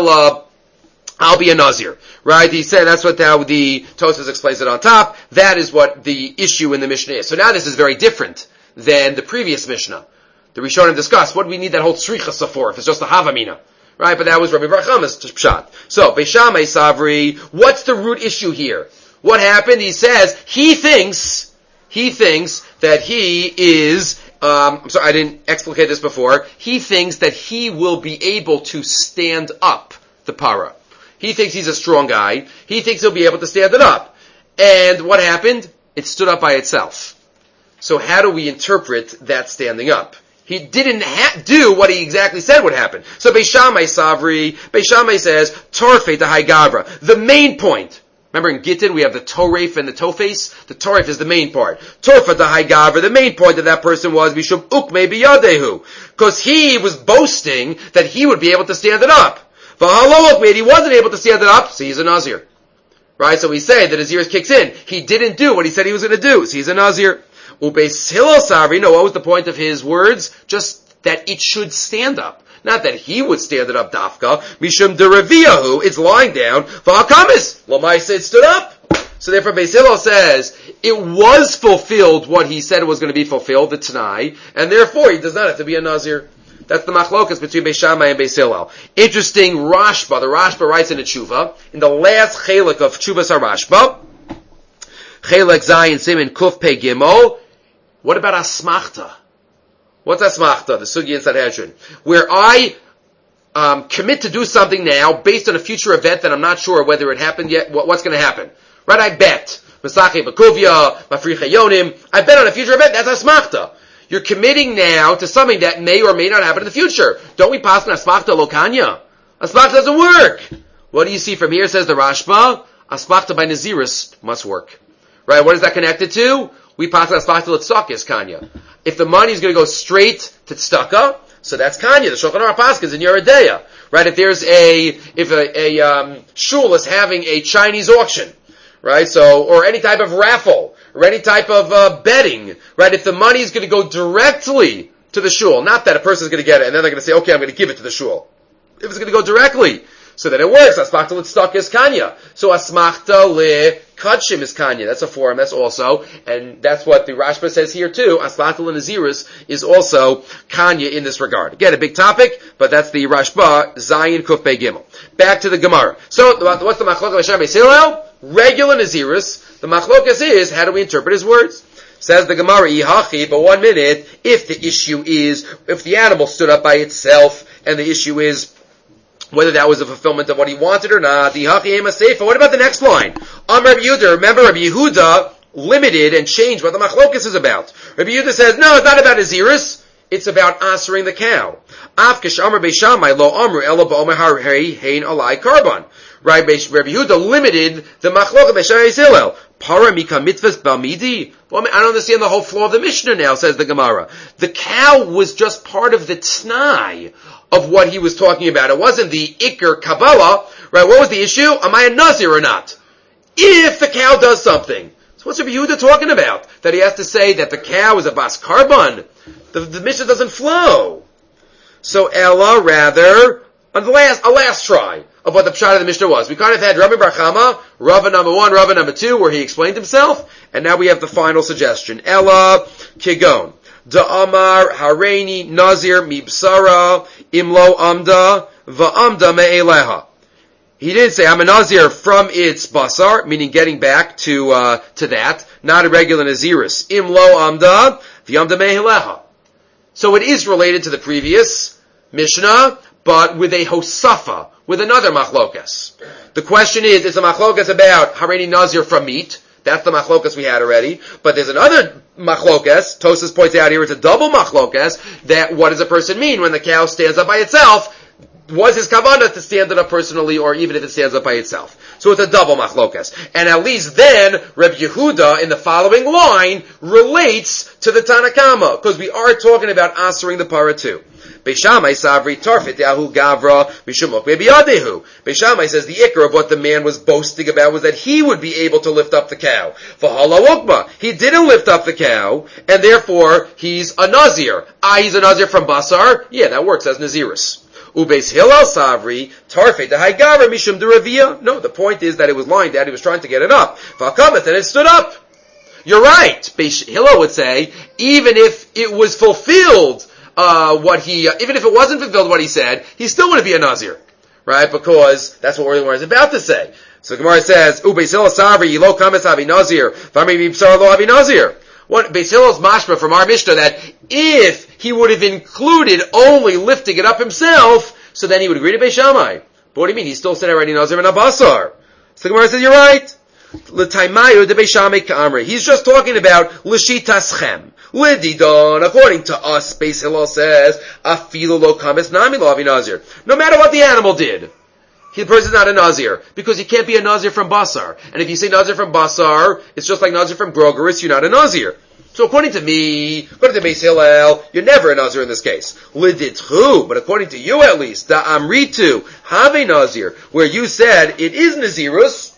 Speaker 1: I'll be a nazir, right? He said that's what now the Tosfos explains it on top. That is what the issue in the Mishnah is. So now this is very different. than the previous Mishnah. The Rishonim discussed, what do we need that whole tzrichasa for if it's just a havamina? Right, but that was Rabbi Bar Chama's pshat. So, Beis Shammai Savri, what's the root issue here? What happened? He says, he thinks that he is, I'm sorry, I didn't explicate this before. He thinks that he will be able to stand up the para. He thinks he's a strong guy. He thinks he'll be able to stand it up. And what happened? It stood up by itself. So how do we interpret that standing up? He didn't do what he exactly said would happen. So Beis Shammai Savri, Beis Shammai says, Torfei Tahai Gavra. The main point. Remember in Gittin we have the Toref and the Tofes? The Toref is the main part. Torfa Tahai Gavra, the main point of that person was, Mishum Ukmei Biyadehu. Because he was boasting that he would be able to stand it up. He wasn't able to stand it up, so he's a Nazir. Right? So we say that Nazir kicks in. He didn't do what he said he was going to do, so he's a Nazir. Ubeis Hillel Savri, no, what was the point of his words? Just that it should stand up. Not that he would stand it up, Dafka. Mishum Deraviyahu, it's lying down. Va'akamis, Lamaisa, it stood up. So therefore Beis Hillel says, it was fulfilled what he said was going to be fulfilled, the Tanai, and therefore he does not have to be a Nazir. That's the machlokas between Beis Shammai and Beis Hillel. Interesting Rashba. The Rashba writes in a tshuva, in the last chelik of Tshuvas HaRashba, chelik Zayin Simin Kuf Pei Gimel. What about Asmachta? What's Asmachta? The Sugi in Sanhedrin. Where I commit to do something now based on a future event that I'm not sure whether it happened yet, what's going to happen. Right? I bet. Masache Bakuvia, Mafricha Yonim. I bet on a future event. That's Asmachta. You're committing now to something that may or may not happen in the future. Don't we pass on Asmachta Lokanya? Asmachta doesn't work. What do you see from here, says the Rashba? Asmachta by Naziris must work. Right, what is that connected to? We pass on Asmachta L'tzakis Kanya. If the money is going to go straight to tzedakah, so that's Kanya. The Shulchan Aruch Paskins in Yeridea. Right, if a shul is having a Chinese auction, right, so, or any type of raffle, or any type of betting, right? If the money is going to go directly to the shul, not that a person is going to get it and then they're going to say, okay, I'm going to give it to the shul. If it's going to go directly, so then it works. Asmachta l'tzedakah is kanya. So asmachta le-kachim is kanya. That's a form. That's also, and that's what the Rashba says here too. Asmachta le-naziris is also kanya in this regard. Again, a big topic, but that's the Rashba, Zayin Kuf Pei Gimel. Back to the Gemara. So, what's the machlok of Hashem Beis Hillel? Regular naziris. The machlokas is, how do we interpret his words? Says the Gemara, Ihachi, but 1 minute, if the issue is, if the animal stood up by itself, and the issue is whether that was a fulfillment of what he wanted or not, Ihachi ema seifa. What about the next line? Rabbi Yehuda, remember Rabbi Yehuda limited and changed what the machlokas is about. Rabbi Yehuda says, no, it's not about naziris, it's about answering the cow. Afkish Amar Beis Shammai, lo amru ela ba'omer harei hein alai karban. Right, Rabbi Yehuda limited the machlok of Beis Shammai Beis Hillel. Para mika mitvas b'amidi? Well, I don't understand the whole flow of the Mishnah now, says the Gemara. The cow was just part of the t'nai of what he was talking about. It wasn't the Iker Kabbalah, right? What was the issue? Am I a Nazir or not? If the cow does something. So what's Rabbi Yehuda talking about? That he has to say that the cow is a bas karban? The Mishnah doesn't flow. So Ella, rather, a last try of what the pshat of the Mishnah was. We kind of had Rabbi Bar Chama, Rava number 1, Rava number 2, where he explained himself, and now we have the final suggestion. Ella Kigon. Da'amar Hareini Nazir Mibsara Imlo Amda Va'amda Me'eleha. He didn't say, I'm a Nazir from its basar, meaning getting back to that, not a regular Naziris. Imlo Amda V'amda Me'eleha. So it is related to the previous Mishnah, but with a hosafa, with another machlokas. The question is a machlokas about Hareini Nazir from meat? That's the machlokas we had already. But there's another machlokas, Tosas points out here, it's a double machlokas, that what does a person mean when the cow stands up by itself? Was his kavanah to stand it up personally, or even if it stands up by itself? So it's a double machlokas. And at least then, Reb Yehuda, in the following line, relates to the Tanakama, because we are talking about answering the para too. Beis Shammai Savri Tarfit Yahu Gavra Mishumok Bebiyadehu. Beis Shammai says the ikar of what the man was boasting about was that he would be able to lift up the cow. V'hala Ukma. He didn't lift up the cow, and therefore he's a Nazir. He's a Nazir from Basar? Yeah, that works as Naziris. Ubeis Hillel Savri Tarfit Dahai Gavra Mishum Deravia. No, the point is that it was lying down, he was trying to get it up. V'akameth, and it stood up. You're right. Beis Hillel would say, even if it was fulfilled, even if it wasn't fulfilled what he said, he still wouldn't be a Nazir. Right? Because that's what the Gemara is about to say. So the Gemara says, Beis Hillel Sabri, Yilo Kames Abi Nazir, Vami Bibsar Lo Abi Nazir. Beis Hillel's mashma from our Mishnah that if he would have included only lifting it up himself, so then he would agree to Beis Shammai. But what do you mean? He still said already Nazir and Abasar. So the Gemara says, you're right. L'taimayu de Beis Shammai ka'amri. He's just talking about l'shitaschem. L'didon, according to us, Beis Hillel says, afilu lo kames nami lo avi Nazir. No matter what the animal did, the person's not a Nazir, because he can't be a Nazir from Basar. And if you say Nazir from Basar, it's just like Nazir from Grogeris, you're not a Nazir. So according to me, according to Beis Hillel, you're never a Nazir in this case. L'ditchu, but according to you at least, da amritu, have a Nazir, where you said it is Nazirus,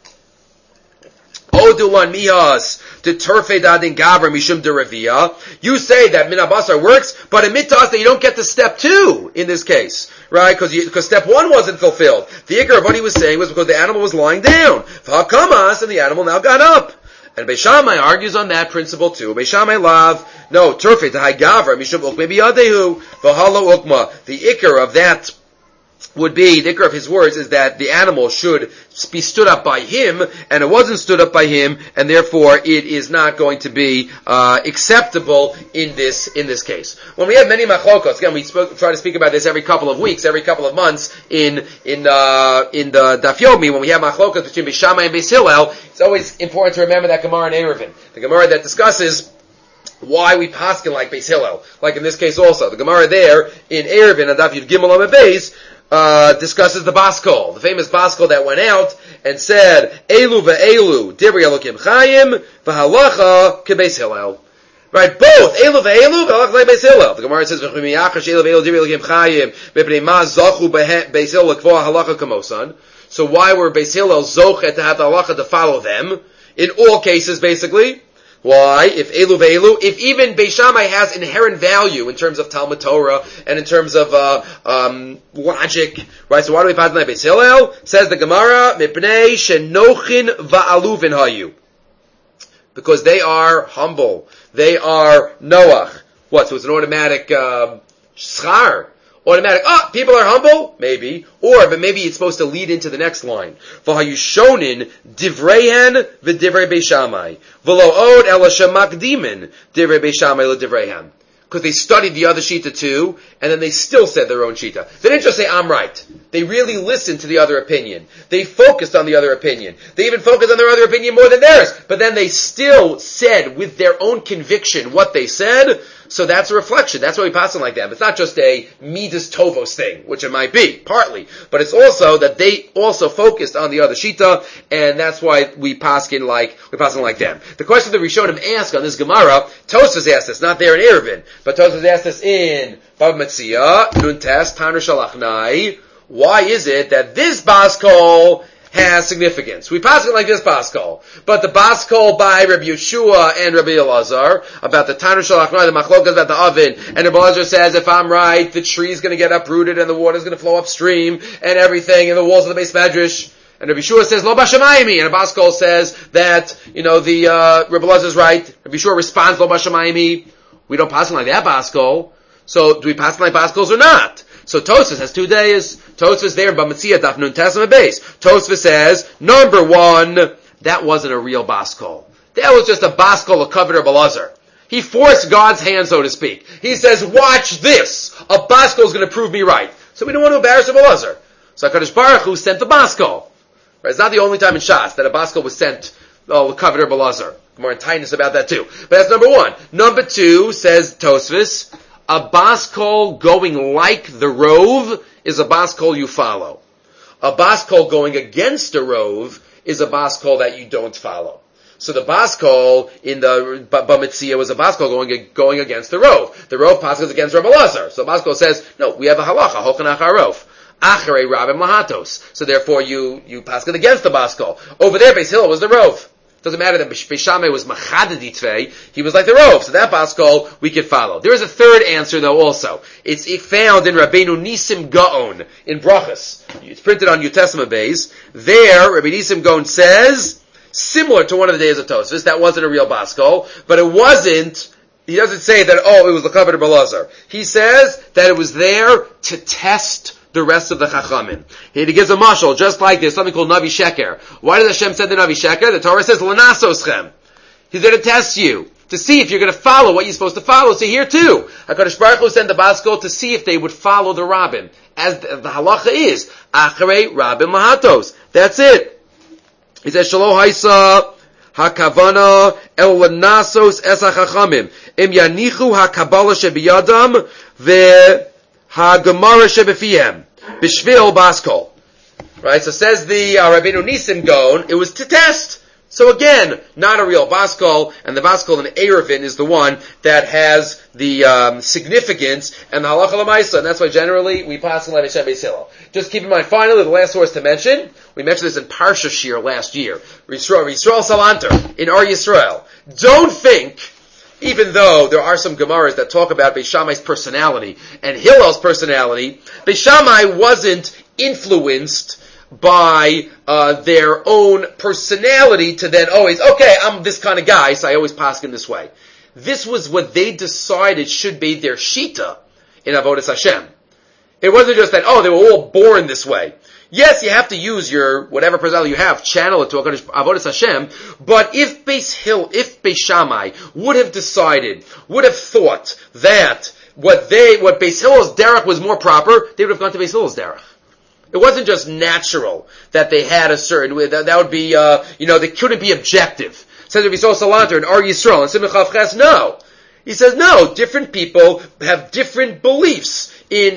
Speaker 1: Odulan mihas to turfe dadin gavra mishum derevia. You say that min abasar works, but admit to us that you don't get to step 2 in this case, right? Because step 1 wasn't fulfilled. The ikar of what he was saying was because the animal was lying down. V'hakamas, and the animal now got up. And Beis Shammai argues on that principle too. Beis Shammai lav, no, turfe to gavra mishum ukme biyadehu v'halo ukma. The ikar of that would be, the ikar of his words is that the animal should be stood up by him, and it wasn't stood up by him, and therefore it is not going to be acceptable in this case. When we have many machlokos, again, we try to speak about this every couple of weeks, every couple of months in the Daf Yomi, when we have machlokos between Beis Shammai and Beis Hillel, it's always important to remember that Gemara in Eruvin, the Gemara that discusses why we paskin like Beis Hillel, like in this case also. The Gemara there in Eruvin, and Daf Yud Gimel Amud Beis, discusses the Baskol, the famous Baskol that went out and said, Elu ve'elu, Divrei Elokim Chayim, v'halacha kebeis Hillel. Right, both, Elu ve'elu, v'halacha kebeis Hillel. The Gemara says, v'chimiyachash Elu ve'elu, Divrei Elokim Chayim, v'pnei ma zachu beis Hillel l'kvoa halacha kamosan. So why were Beis Hillel zochet to have the halacha to follow them? In all cases, basically. Why? If Elu ve'elu, if even Beis Shammai has inherent value in terms of Talmud Torah and in terms of logic, right? So why do we pass on Beis Hillel? Says the Gemara, Mipnei shenochin va'aluvin hayu, because they are humble, they are Noach. What? So it's an automatic schar. Automatic, people are humble? Maybe. But maybe it's supposed to lead into the next line. V'hayushonin divrehen v'divrei Beis Shammai. V'lo od ela shemakdimin divrei Beis Shammai l'divreihem. Because they studied the other Shita too, and then they still said their own Shita. They didn't just say, I'm right. They really listened to the other opinion. They focused on the other opinion. They even focused on their other opinion more than theirs. But then they still said with their own conviction what they said. So that's a reflection. That's why we pass on like that. It's not just a Midas Tovos thing, which it might be, partly. But it's also that they also focused on the other Shita, and that's why we pass on like them. The question that Rishonim ask on this Gemara, Tosfos asked this, not there in Eruvin, but Tosfos asked this in Bava Metzia, Nun Tes, Tanur Shalachnai. Why is it that this Baskol has significance? We pass it like this Baskol, but the Baskol by Rabbi Yeshua and Rabbi Elazar about the Tanur Shalachnai, the Machlokas about the oven, and Rabbi Elazar says, if I'm right, the tree's going to get uprooted and the water's going to flow upstream and everything, and the walls of the Beis Medrash. And Rabbi Yeshua says, Lo Bashamayimi, and Baskol says that, the Rabbi Elazar's right. Rabbi Yeshua responds, Lo Bashamayimi. We don't pass it like that Baskol. So do we pass it like Baskols or not? So Tosfos has 2 days. Tosfos there in Bamatzia Daf Nun Tes Amud Beis. Tosfos says, number 1, that wasn't a real Baskol. That was just a Baskol, a covet of Elazar. He forced God's hand, so to speak. He says, watch this. A Baskol is going to prove me right. So we don't want to embarrass Rabbi Elazar. So HaKadosh Baruch Hu sent the Baskol. Right? It's not the only time in Shas that a Baskol was sent, the covet of Elazar. More in tightness about that too. But that's number 1. Number 2, says Tosfos, a Baskol going like the Rove is a Baskol you follow. A Baskol going against a Rove is a Baskol that you don't follow. So the Baskol in the Bamitzia was a Baskol going against the Rove. The Rove Paskos against Rabbi Elazar. So Baskol says, no, we have a halacha, Hochanach HaRov. Acharei Rabim Lahatos. So therefore you Paskos against the Baskol. Over there, Beis Hillel was the Rove. Doesn't matter that Beis Shammai was Machadadi Tvei, he was like the Rove, so that Baskol we could follow. There is a third answer though also. It's found in Rabbeinu Nisim Gaon, in Brachas. It's printed on Yud Tes Amud Beis. There, Rabbi Nisim Gaon says similar to one of the days of Tosfos. That wasn't a real Baskol, but it wasn't. He doesn't say that, it was the L'Kavod of Belazar. He says that it was there to test the rest of the Chachamim. He gives a mashal, just like there's something called Navi Sheker. Why does Hashem send the Navi Sheker? The Torah says, L'nasoschem. He's there to test you, to see if you're going to follow what you're supposed to follow. So here too, HaKadosh Baruch Hu sent the Baskol to see if they would follow the Rabbim. As the halacha is, Acharei Rabbim Lahatos. That's it. He says, Shalo Haisa HaKavana El Nasos Es HaChachamim Im Yanichu HaKabbalah Shebiyadam Ve HaGemara Shebefihem Bishvil Baskol. Right? So says the Rabbeinu Nisim Gaon, it was to test. So again, not a real Baskol, and the Baskol in Erevin is the one that has the significance and the halacha l'maisa, and that's why generally we pass in Levi Shem Beis Hillel. Just keep in mind, finally, the last source to mention, we mentioned this in Parsha Shir last year, Yisrael Salanter, in Ar Yisrael. Don't think, even though there are some Gemaras that talk about Beis Shammai's personality and Hillel's personality, Beis Shammai wasn't influenced by their own personality to then always, okay, I'm this kind of guy, so I always paskin this way. This was what they decided should be their shita in Avodas Hashem. It wasn't just that, they were all born this way. Yes, you have to use your, whatever personality you have, channel it to Avodas Hashem, but if Beis Shammai would have thought that what Beis Hillel's derech was more proper, they would have gone to Beis Hillel's derech. It wasn't just natural that they had a certain, that would be, they couldn't be objective. Says Rabbi Yisrael Salanter in Ar Yisrael, and Simcha Chav Ches, no. He says, no, different people have different beliefs in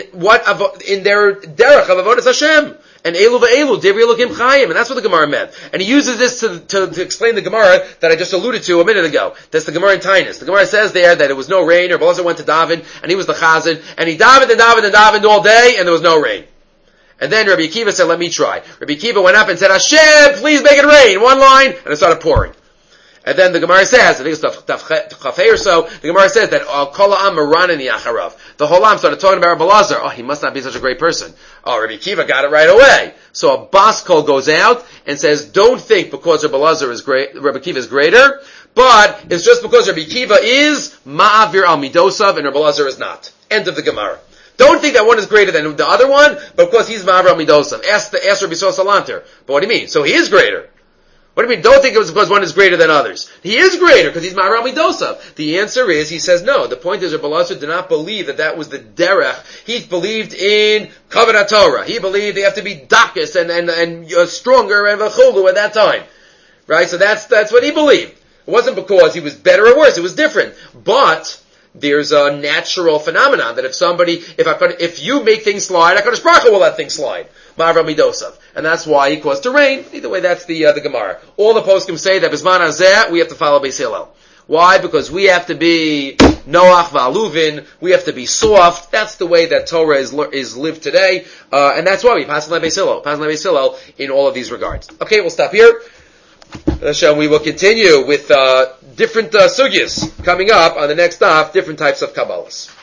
Speaker 1: their derech of Avodas Hashem. And Elu v'Elu, Divrei Elokim Chayim, and that's what the Gemara meant. And he uses this to explain the Gemara that I just alluded to a minute ago. That's the Gemara in Tainus. The Gemara says there that it was no rain, or Belazar went to David, and he was the Chazan, and he davened all day, and there was no rain. And then Rabbi Akiva said, let me try. Rabbi Akiva went up and said, Hashem, please make it rain. One line, and it started pouring. And then the Gemara says, I think it's Chafei or so, the Gemara says that Kol Ha'am Maranani Acharav. The whole Am started talking about Rabbi Elazar. He must not be such a great person. Rabbi Akiva got it right away. So a Baskol goes out and says, don't think because Rabbi Elazar is great, Rabbi Akiva is greater, but it's just because Rabbi Akiva is Ma'avir al Midosav and Rabbi Elazar is not. End of the Gemara. Don't think that one is greater than the other one, but because he's Ma'avir al Midosav. Ask Rabbi Yisrael Salanter. But what do you mean? So he is greater. What do you mean? Don't think it was because one is greater than others. He is greater because he's Ma'avir al Midosav. The answer is, he says no. The point is, Rabbi Elazar did not believe that was the derech. He believed in Kavod Torah. He believed they have to be dakis and stronger and v'chulu at that time. Right? So that's what he believed. It wasn't because he was better or worse. It was different. But there's a natural phenomenon that if you make things slide, HaKadosh Baruch Hu will let things slide. Ma'avir Midosav. And that's why he caused to rain. Either way, that's the Gemara. All the poskim say that Bisman Hazeh, we have to follow Beis Hillel. Why? Because we have to be Noach v'aluvin, we have to be soft. That's the way that Torah is lived today. And that's why we pass on Beis Hillel in all of these regards. Okay, we'll stop here. We will continue with different sugyas coming up on the next stop, different types of Kabbalahs.